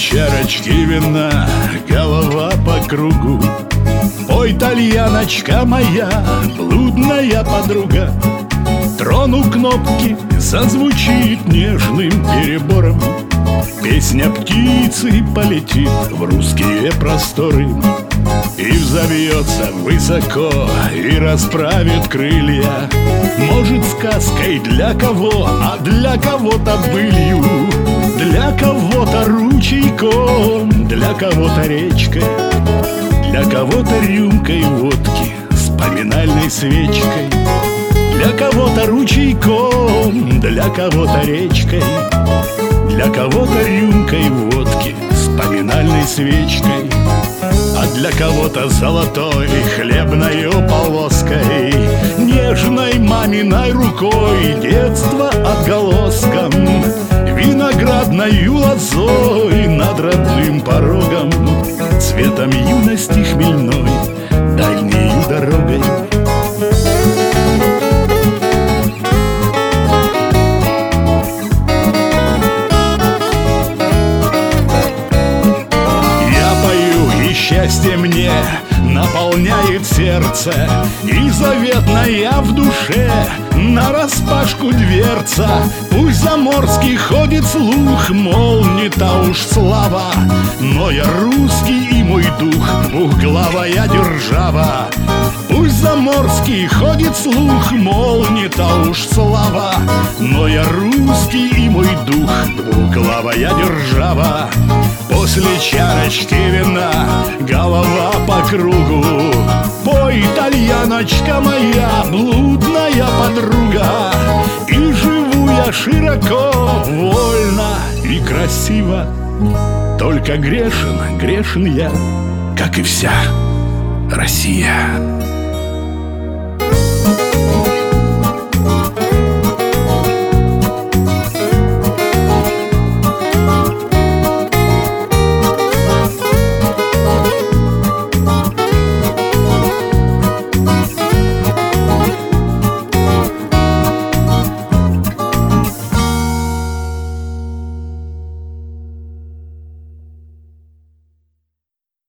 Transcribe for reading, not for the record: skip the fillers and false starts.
чарочки вина, голова по кругу. Ой, тальяночка моя, блудная подруга, трону кнопки, зазвучит нежным перебором. Песня птицы полетит в русские просторы и взовьется высоко, и расправит крылья. Может, сказкой для кого, а для кого-то былью, для кого-то ручейком, для кого-то речкой, для кого-то рюмкой водки с поминальной свечкой, для кого-то ручейком, для кого-то речкой, для кого-то рюмкой водки с поминальной свечкой, а для кого-то золотой хлебною полоской, нежной маминой рукой, детство отголоском, виноградною лозой над родным порогом, цветом юности хмельной, дальнею дорогой. Счастье мне наполняет сердце, и заветная в душе нараспашку дверца. Пусть заморский ходит слух, мол, не та уж слава, но я русский, и мой дух двухглавая держава. Пусть заморский ходит слух, мол, не та уж слава, но я русский, и мой дух двухглавая держава. После чарочки вина, голова по кругу. Пой, тальяночка моя, блудная подруга, и живу я широко, вольно и красиво. Только грешен, грешен я, как и вся Россия.